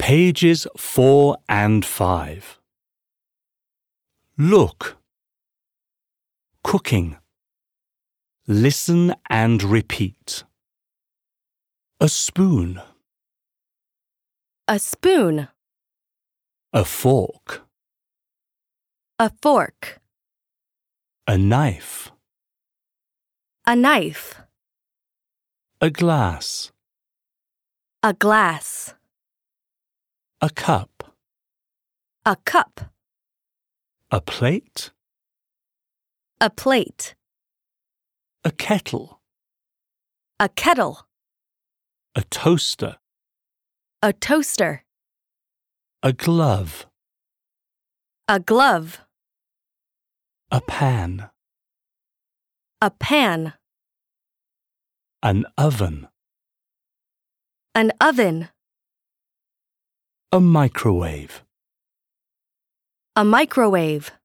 Pages 4 and 5. Look. Cooking. Listen and repeat. A spoon. A spoon. A fork. A fork. A knife. A knife. A glass. A glass. A cup. A cup. A plate. A plate. A kettle. A kettle. A toaster. A toaster. A glove. A glove. A pan. A pan. An oven. An oven. A microwave. A microwave.